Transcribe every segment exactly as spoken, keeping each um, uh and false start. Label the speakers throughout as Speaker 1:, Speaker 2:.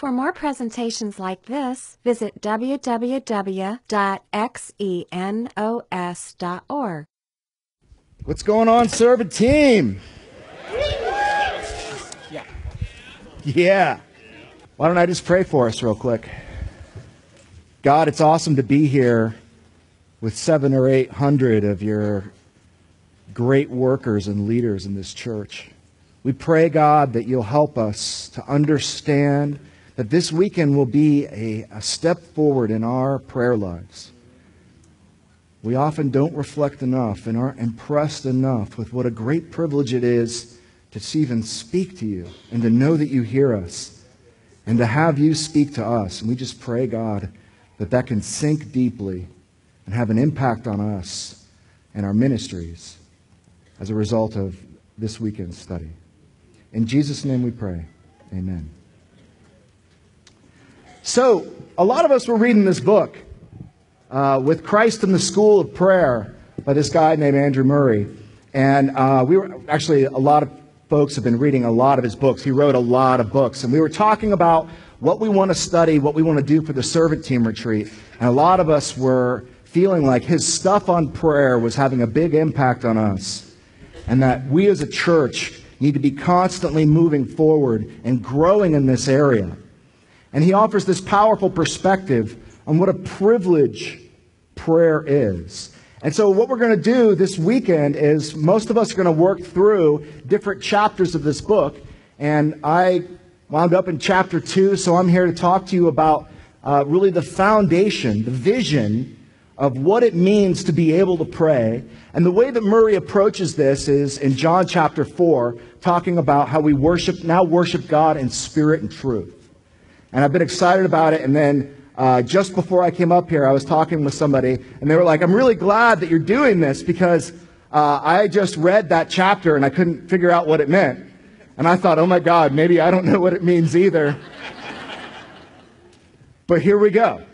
Speaker 1: For more presentations like this, visit w w w dot xenos dot org.
Speaker 2: What's going on, Servant Team?
Speaker 3: Yeah.
Speaker 2: Yeah. Why don't I just pray for us real quick? God, it's awesome to be here with seven or eight hundred of your great workers and leaders in this church. We pray, God, that you'll help us to understand that this weekend will be a, a step forward in our prayer lives. We often don't reflect enough and aren't impressed enough with what a great privilege it is to even speak to you and to know that you hear us and to have you speak to us. And we just pray, God, that that can sink deeply and have an impact on us and our ministries as a result of this weekend's study. In Jesus' name we pray. Amen. So, a lot of us were reading this book, uh, With Christ in the School of Prayer, by this guy named Andrew Murray. And uh, we were actually, a lot of folks have been reading a lot of his books. He wrote a lot of books. And we were talking about what we want to study, what we want to do for the Servant Team Retreat. And a lot of us were feeling like his stuff on prayer was having a big impact on us. And that we as a church need to be constantly moving forward and growing in this area. And he offers this powerful perspective on what a privilege prayer is. And so what we're going to do this weekend is most of us are going to work through different chapters of this book. And I wound up in chapter two, so I'm here to talk to you about uh, really the foundation, the vision of what it means to be able to pray. And the way that Murray approaches this is in John chapter four, talking about how we worship, now worship God in spirit and truth. And I've been excited about it. And then uh, just before I came up here, I was talking with somebody, and they were like, I'm really glad that you're doing this because uh, I just read that chapter and I couldn't figure out what it meant. And I thought, oh my God, maybe I don't know what it means either. But here we go.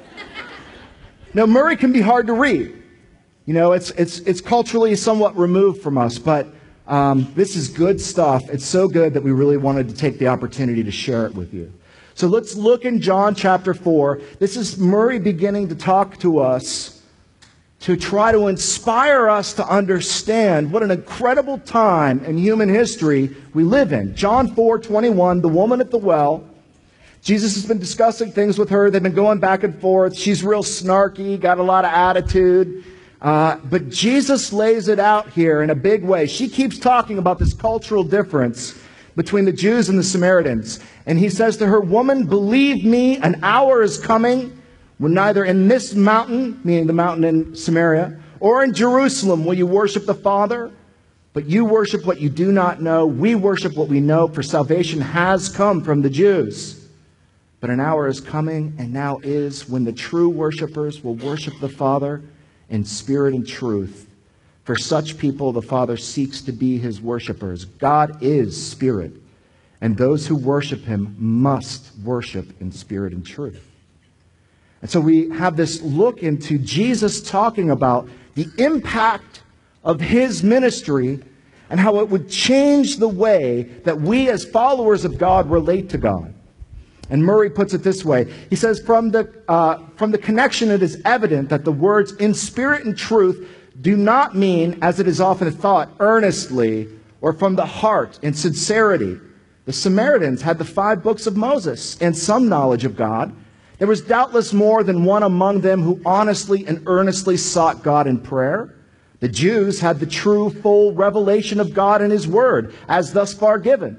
Speaker 2: Now, Murray can be hard to read. You know, it's it's it's culturally somewhat removed from us, but um, this is good stuff. It's so good that we really wanted to take the opportunity to share it with you. So let's look in John chapter four. This is Murray beginning to talk to us to try to inspire us to understand what an incredible time in human history we live in. John four twenty-one, the woman at the well. Jesus has been discussing things with her. They've been going back and forth. She's real snarky, got a lot of attitude. Uh, but Jesus lays it out here in a big way. She keeps talking about this cultural difference between the Jews and the Samaritans. And he says to her, woman, believe me, an hour is coming when neither in this mountain, meaning the mountain in Samaria, or in Jerusalem will you worship the Father. But you worship what you do not know. We worship what we know, for salvation has come from the Jews. But an hour is coming, and now is, when the true worshipers will worship the Father in spirit and truth. For such people the Father seeks to be his worshipers. God is spirit, and those who worship him must worship in spirit and truth. And so we have this look into Jesus talking about the impact of his ministry and how it would change the way that we as followers of God relate to God. And Murray puts it this way. He says, from the, uh, from the connection, it is evident that the words in spirit and truth do not mean, as it is often thought, earnestly or from the heart in sincerity. The Samaritans had the five books of Moses and some knowledge of God. There was doubtless more than one among them who honestly and earnestly sought God in prayer. The Jews had the true, full revelation of God in his word, as thus far given.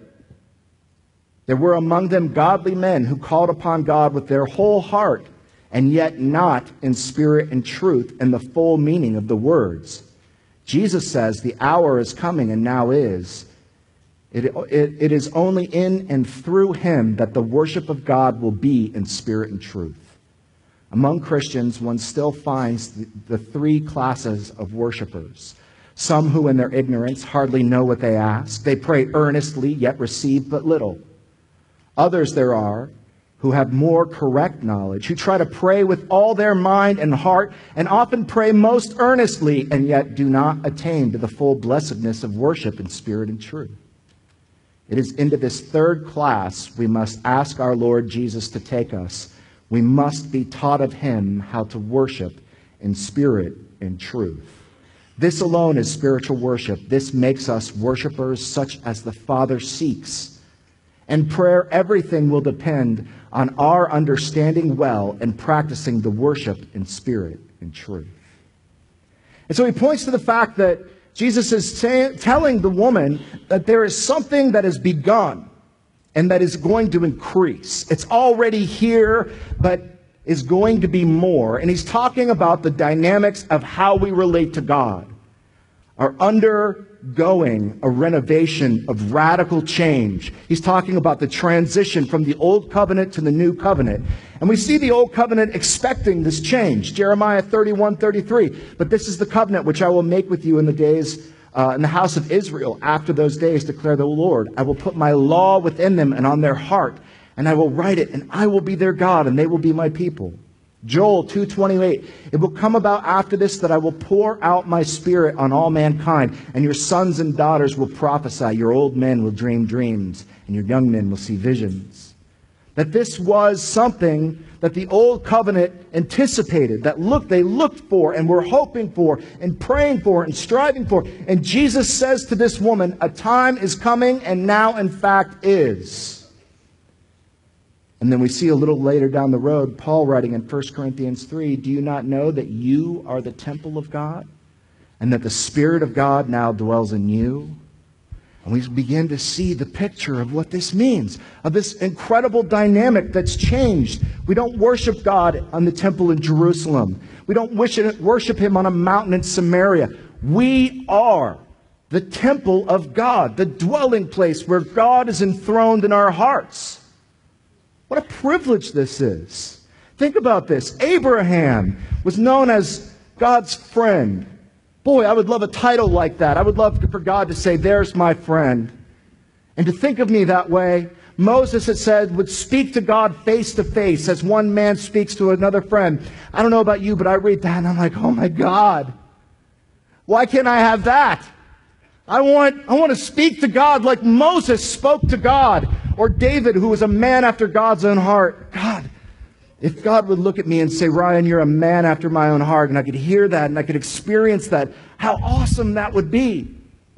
Speaker 2: There were among them godly men who called upon God with their whole heart, and yet not in spirit and truth and the full meaning of the words. Jesus says the hour is coming and now is. It, it, it is only in and through him that the worship of God will be in spirit and truth. Among Christians, one still finds the, the three classes of worshipers. Some who in their ignorance hardly know what they ask. They pray earnestly, yet receive but little. Others there are who have more correct knowledge, who try to pray with all their mind and heart, and often pray most earnestly, and yet do not attain to the full blessedness of worship in spirit and truth. It is into this third class we must ask our Lord Jesus to take us. We must be taught of him how to worship in spirit and truth. This alone is spiritual worship. This makes us worshipers such as the Father seeks. In prayer, everything will depend on our understanding well and practicing the worship in spirit and truth. And so he points to the fact that Jesus is say, telling the woman that there is something that has begun and that is going to increase. It's already here, but is going to be more. And he's talking about the dynamics of how we relate to God are undergoing a renovation of radical change. He's talking about the transition from the old covenant to the new covenant. And we see the old covenant expecting this change. Jeremiah thirty-one thirty-three. But this is the covenant which I will make with you in the days, uh, in the house of Israel. After those days, declare the Lord. I will put my law within them and on their heart, and I will write it, and I will be their God, and they will be my people. Joel two twenty-eight, it will come about after this that I will pour out my spirit on all mankind, and your sons and daughters will prophesy, your old men will dream dreams, and your young men will see visions. That this was something that the old covenant anticipated, that look, they looked for and were hoping for and praying for and striving for. And Jesus says to this woman, a time is coming and now in fact is. And then we see a little later down the road, Paul writing in First Corinthians three, do you not know that you are the temple of God and that the Spirit of God now dwells in you? And we begin to see the picture of what this means, of this incredible dynamic that's changed. We don't worship God on the temple in Jerusalem. We don't worship him on a mountain in Samaria. We are the temple of God, the dwelling place where God is enthroned in our hearts. What a privilege this is. Think about this. Abraham was known as God's friend. Boy, I would love a title like that. I would love for God to say, there's my friend. And to think of me that way. Moses, it said, would speak to God face to face as one man speaks to another friend. I don't know about you, but I read that and I'm like, oh my God. Why can't I have that? I want, I want to speak to God like Moses spoke to God. Or David, who was a man after God's own heart. God, if God would look at me and say, Ryan, you're a man after my own heart, and I could hear that and I could experience that, how awesome that would be.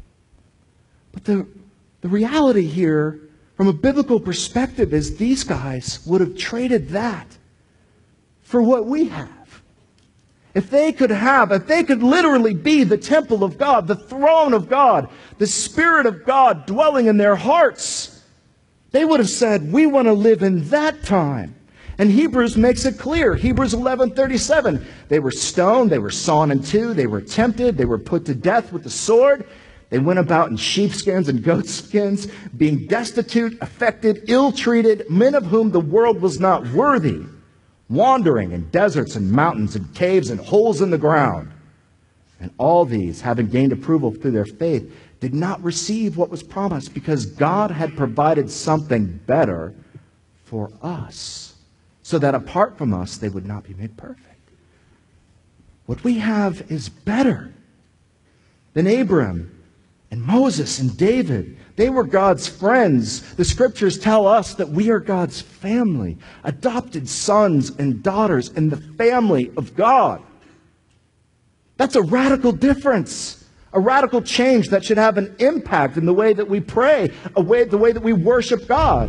Speaker 2: But the, the reality here, from a biblical perspective, is these guys would have traded that for what we have. If they could have, if they could literally be the temple of God, the throne of God, the Spirit of God dwelling in their hearts, they would have said, we want to live in that time. And Hebrews makes it clear. Hebrews eleven thirty-seven. They were stoned, they were sawn in two, they were tempted, they were put to death with the sword. They went about in sheepskins and goatskins, being destitute, affected, ill-treated, men of whom the world was not worthy, wandering in deserts and mountains and caves and holes in the ground. And all these, having gained approval through their faith, did not receive what was promised because God had provided something better for us, so that apart from us, they would not be made perfect. What we have is better than Abraham and Moses and David. They were God's friends. The scriptures tell us that we are God's family, adopted sons and daughters in the family of God. That's a radical difference. A radical change that should have an impact in the way that we pray, a way, the way that we worship God.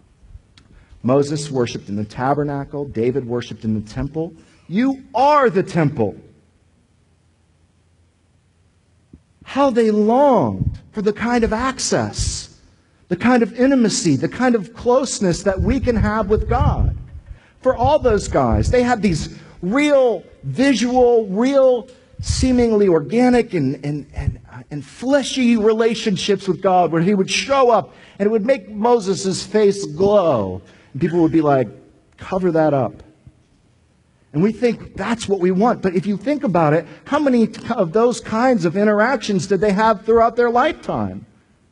Speaker 2: Moses worshiped in the tabernacle. David worshiped in the temple. You are the temple. How they longed for the kind of access, the kind of intimacy, the kind of closeness that we can have with God. For all those guys, they had these real visual, real seemingly organic and, and, and, uh, and fleshy relationships with God where he would show up and it would make Moses' face glow. And people would be like, cover that up. And we think that's what we want. But if you think about it, how many of those kinds of interactions did they have throughout their lifetime?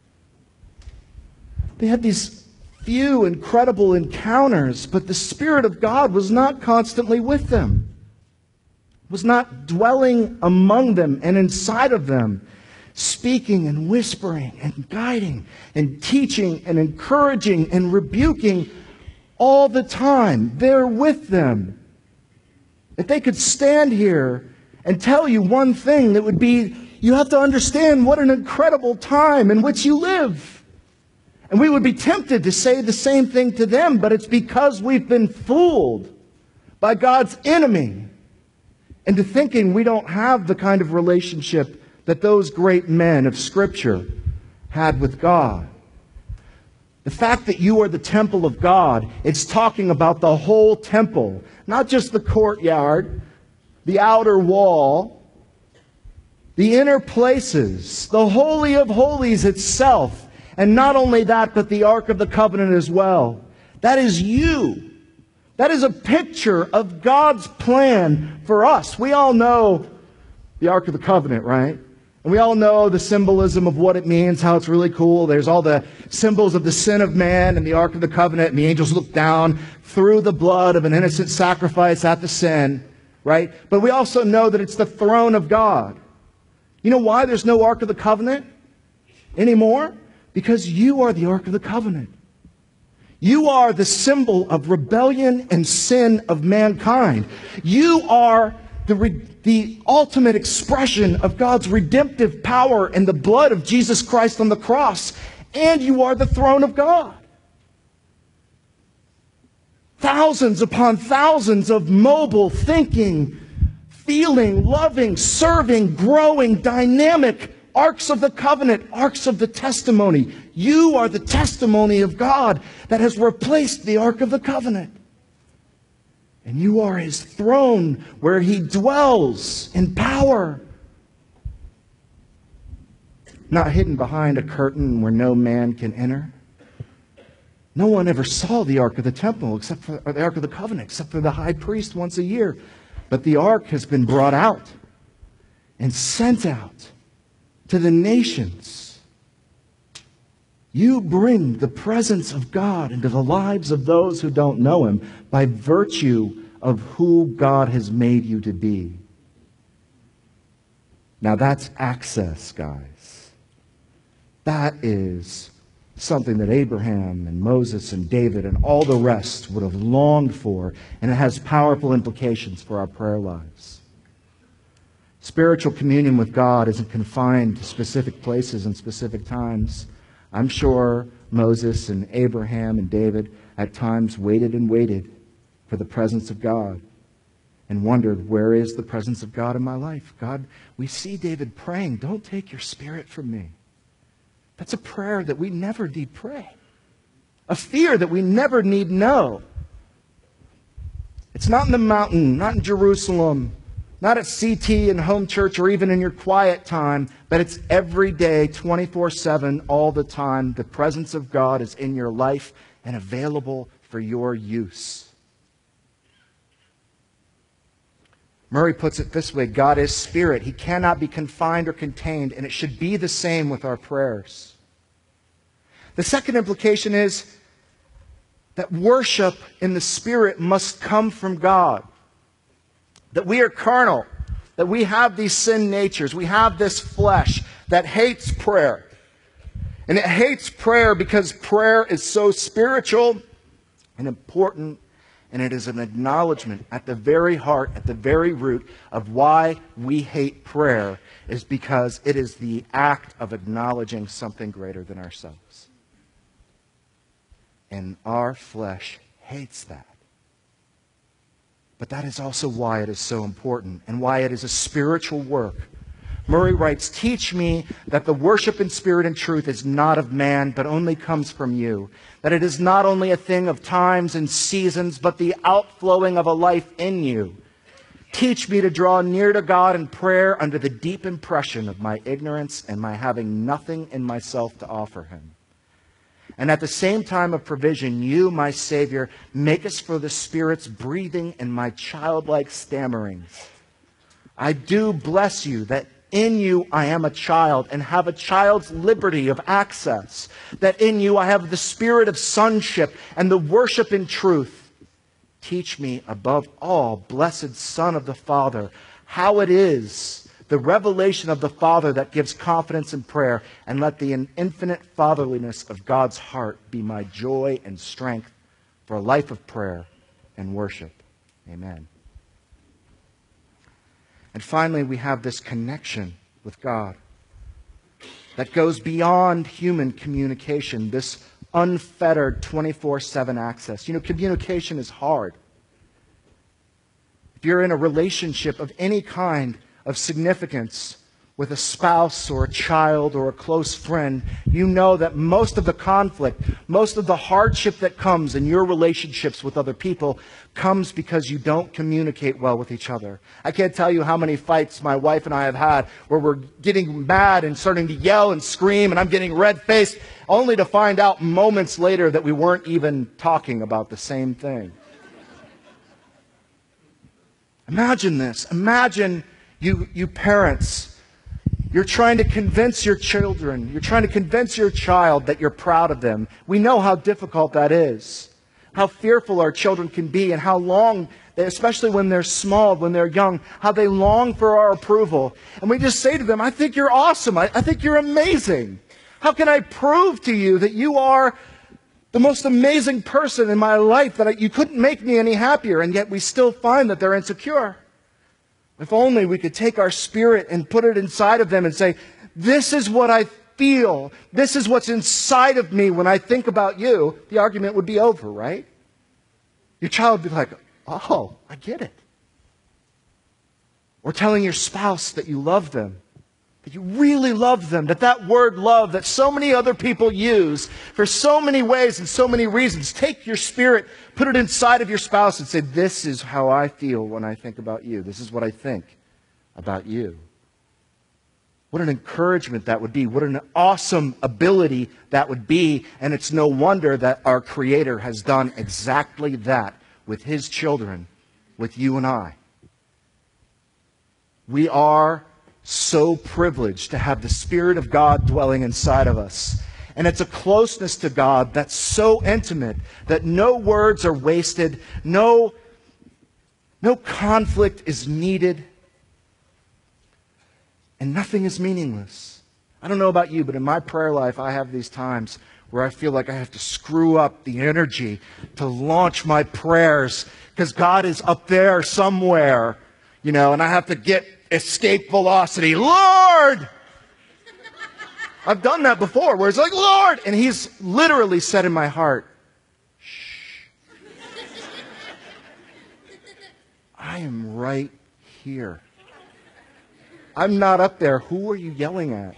Speaker 2: They had these few incredible encounters, but the Spirit of God was not constantly with them. Was not dwelling among them and inside of them. speaking and whispering and guiding and teaching and encouraging and rebuking all the time. They're with them. If they could stand here and tell you one thing, that would be, you have to understand what an incredible time in which you live. And we would be tempted to say the same thing to them, but it's because we've been fooled by God's enemy into thinking we don't have the kind of relationship that those great men of Scripture had with God. The fact that you are the temple of God, it's talking about the whole temple, not just the courtyard, the outer wall, the inner places, the Holy of Holies itself. And not only that, but the Ark of the Covenant as well. That is you. That is a picture of God's plan for us. We all know the Ark of the Covenant, right? And we all know the symbolism of what it means, how it's really cool. There's all the symbols of the sin of man and the Ark of the Covenant, and the angels look down through the blood of an innocent sacrifice at the sin, right? But we also know that it's the throne of God. You know why there's no Ark of the Covenant anymore? Because you are the Ark of the Covenant. You are the symbol of rebellion and sin of mankind. You are the, re- the ultimate expression of God's redemptive power in the blood of Jesus Christ on the cross. And you are the throne of God. Thousands upon thousands of mobile, thinking, feeling, loving, serving, growing, dynamic arks of the covenant, arks of the testimony. You are the testimony of God that has replaced the Ark of the Covenant. And you are His throne where He dwells in power. Not hidden behind a curtain where no man can enter. No one ever saw the Ark of the Temple, except for or the Ark of the Covenant, except for the high priest once a year. But the Ark has been brought out and sent out to the nations. You bring the presence of God into the lives of those who don't know Him by virtue of who God has made you to be. Now that's access, guys. That is something that Abraham and Moses and David and all the rest would have longed for, and it has powerful implications for our prayer lives. Spiritual communion with God isn't confined to specific places and specific times. I'm sure Moses and Abraham and David at times waited and waited for the presence of God and wondered, where is the presence of God in my life? God, we see David praying, don't take your spirit from me. That's a prayer that we never need pray. A fear that we never need know. It's not in the mountain, not in Jerusalem, not at C T and home church or even in your quiet time, but it's every day, twenty-four seven, all the time. The presence of God is in your life and available for your use. Murray puts it this way, God is spirit. He cannot be confined or contained, and it should be the same with our prayers. The second implication is that worship in the Spirit must come from God. That we are carnal, that we have these sin natures, we have this flesh that hates prayer. And it hates prayer because prayer is so spiritual and important, and it is an acknowledgement at the very heart, at the very root of why we hate prayer, is because it is the act of acknowledging something greater than ourselves. And our flesh hates that. But that is also why it is so important and why it is a spiritual work. Murray writes, teach me that the worship in spirit and truth is not of man, but only comes from you. That it is not only a thing of times and seasons, but the outflowing of a life in you. Teach me to draw near to God in prayer under the deep impression of my ignorance and my having nothing in myself to offer Him. And at the same time of provision, you, my Savior, make us for the Spirit's breathing and my childlike stammerings. I do bless you that in you I am a child and have a child's liberty of access. That in you I have the spirit of sonship and the worship in truth. Teach me above all, blessed Son of the Father, how it is the revelation of the Father that gives confidence in prayer, and let the infinite fatherliness of God's heart be my joy and strength for a life of prayer and worship. Amen. And finally, we have this connection with God that goes beyond human communication, this unfettered twenty-four seven access. You know, communication is hard. If you're in a relationship of any kind of significance with a spouse or a child or a close friend, you know that most of the conflict, most of the hardship that comes in your relationships with other people comes because you don't communicate well with each other. I can't tell you how many fights my wife and I have had where we're getting mad and starting to yell and scream, and I'm getting red-faced, only to find out moments later that we weren't even talking about the same thing. Imagine this. Imagine you, you parents, you're trying to convince your children, you're trying to convince your child that you're proud of them. We know how difficult that is, how fearful our children can be, and how long, they, especially when they're small, when they're young, how they long for our approval. And we just say to them, I think you're awesome. I, I think you're amazing. How can I prove to you that you are the most amazing person in my life, that I, you couldn't make me any happier? And yet we still find that they're insecure. If only we could take our spirit and put it inside of them and say, this is what I feel. This is what's inside of me when I think about you. The argument would be over, right? Your child would be like, oh, I get it. Or telling your spouse that you love them, that you really love them, that that word love that so many other people use for so many ways and so many reasons. Take your spirit, put it inside of your spouse and say, this is how I feel when I think about you. This is what I think about you. What an encouragement that would be. What an awesome ability that would be. And it's no wonder that our Creator has done exactly that with His children, with you and I. We are so privileged to have the Spirit of God dwelling inside of us. And it's a closeness to God that's so intimate that no words are wasted, no, no conflict is needed, and nothing is meaningless. I don't know about you, but in my prayer life, I have these times where I feel like I have to screw up the energy to launch my prayers because God is up there somewhere, you know, and I have to get escape velocity. Lord! I've done that before where it's like, Lord! And He's literally said in my heart, shh. I am right here. I'm not up there. Who are you yelling at?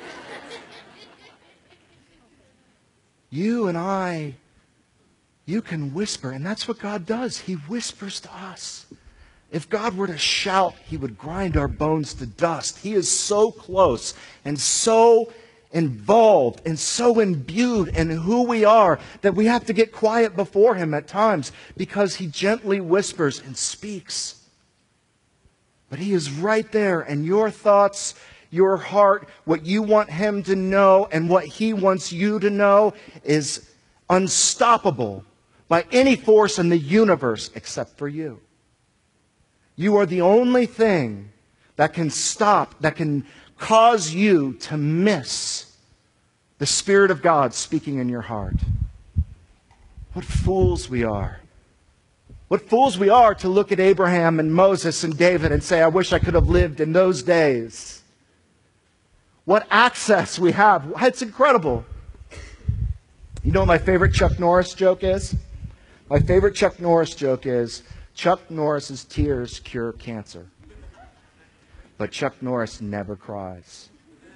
Speaker 2: You and I, you can whisper, and that's what God does. He whispers to us. If God were to shout, He would grind our bones to dust. He is so close and so involved and so imbued in who we are that we have to get quiet before Him at times because He gently whispers and speaks. But He is right there, and your thoughts, your heart, what you want Him to know and what He wants you to know is unstoppable by any force in the universe except for you. You are the only thing that can stop, that can cause you to miss the Spirit of God speaking in your heart. What fools we are. What fools we are to look at Abraham and Moses and David and say, I wish I could have lived in those days. What access we have. It's incredible. You know what my favorite Chuck Norris joke is? My favorite Chuck Norris joke is, Chuck Norris's tears cure cancer. But Chuck Norris never cries.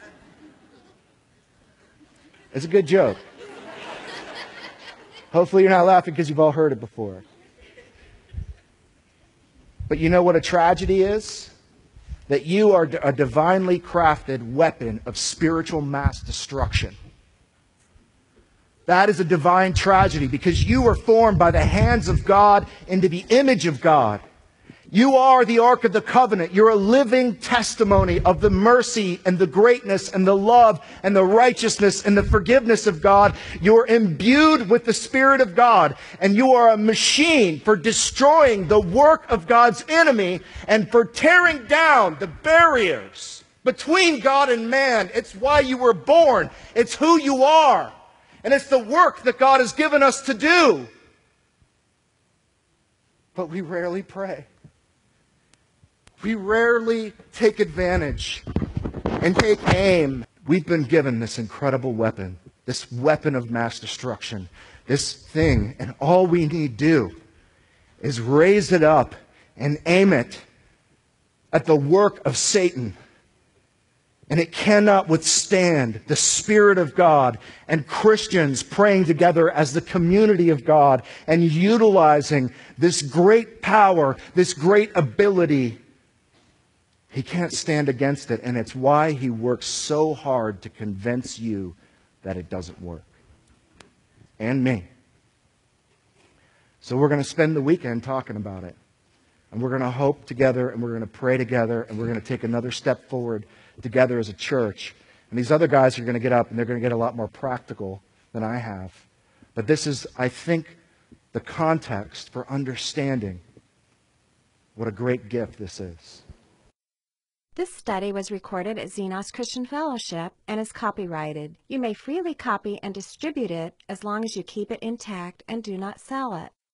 Speaker 2: It's a good joke. Hopefully you're not laughing because you've all heard it before. But you know what a tragedy is? That you are a divinely crafted weapon of spiritual mass destruction. That is a divine tragedy because you were formed by the hands of God into the image of God. You are the Ark of the Covenant. You're a living testimony of the mercy and the greatness and the love and the righteousness and the forgiveness of God. You're imbued with the Spirit of God, and you are a machine for destroying the work of God's enemy and for tearing down the barriers between God and man. It's why you were born. It's who you are. And it's the work that God has given us to do. But we rarely pray. We rarely take advantage and take aim. We've been given this incredible weapon, this weapon of mass destruction, this thing, and all we need do is raise it up and aim it at the work of Satan. And it cannot withstand the Spirit of God and Christians praying together as the community of God and utilizing this great power, this great ability. He can't stand against it, and it's why he works so hard to convince you that it doesn't work. And me. So we're going to spend the weekend talking about it. And we're going to hope together, and we're going to pray together, and we're going to take another step forward together as a church. And these other guys are going to get up, and they're going to get a lot more practical than I have. But this is, I think, the context for understanding what a great gift this is.
Speaker 1: This study was recorded at Xenos Christian Fellowship and is copyrighted. You may freely copy and distribute it as long as you keep it intact and do not sell it.